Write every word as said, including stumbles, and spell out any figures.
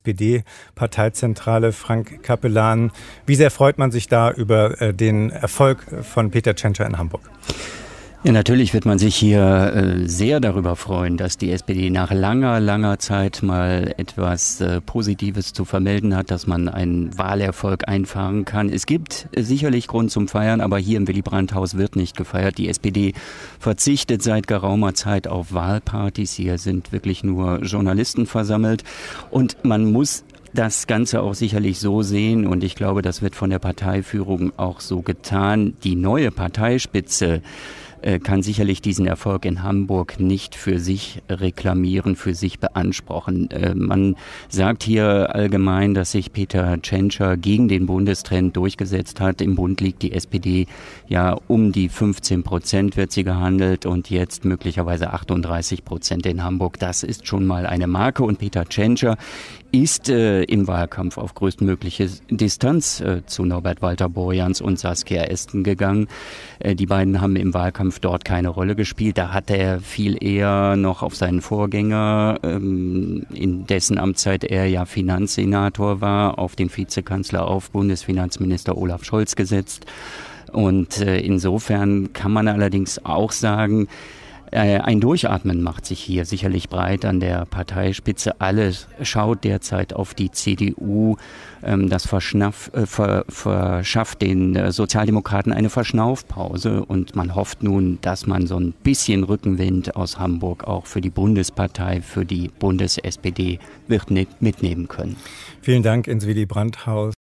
P D-Parteizentrale, Frank Capellan. Wie sehr freut man sich da über äh, den Erfolg von Peter Tschentscher in Hamburg? Ja, natürlich wird man sich hier äh, sehr darüber freuen, dass die S P D nach langer, langer Zeit mal etwas äh, Positives zu vermelden hat, dass man einen Wahlerfolg einfahren kann. Es gibt äh, sicherlich Grund zum Feiern, aber hier im Willy-Brandt-Haus wird nicht gefeiert. Die S P D verzichtet seit geraumer Zeit auf Wahlpartys. Hier sind wirklich nur Journalisten versammelt und man muss das Ganze auch sicherlich so sehen, und ich glaube, das wird von der Parteiführung auch so getan. Die neue Parteispitze kann sicherlich diesen Erfolg in Hamburg nicht für sich reklamieren, für sich beanspruchen. Man sagt hier allgemein, dass sich Peter Tschentscher gegen den Bundestrend durchgesetzt hat. Im Bund liegt die S P D ja um die fünfzehn Prozent wird sie gehandelt und jetzt möglicherweise achtunddreißig Prozent in Hamburg. Das ist schon mal eine Marke, und Peter Tschentscher ist äh, im Wahlkampf auf größtmögliche Distanz äh, zu Norbert Walter-Borjans und Saskia Esken gegangen. Äh, die beiden haben im Wahlkampf dort keine Rolle gespielt. Da hat er viel eher noch auf seinen Vorgänger, ähm, in dessen Amtszeit er ja Finanzsenator war, auf den Vizekanzler, auf Bundesfinanzminister Olaf Scholz gesetzt. Und äh, insofern kann man allerdings auch sagen, ein Durchatmen macht sich hier sicherlich breit an der Parteispitze. Alles schaut derzeit auf die C D U. Das verschnaff, äh, ver, verschafft den Sozialdemokraten eine Verschnaufpause. Und man hofft nun, dass man so ein bisschen Rückenwind aus Hamburg auch für die Bundespartei, für die Bundes-S P D wird mitnehmen können. Vielen Dank ins Willy-Brandt-Haus.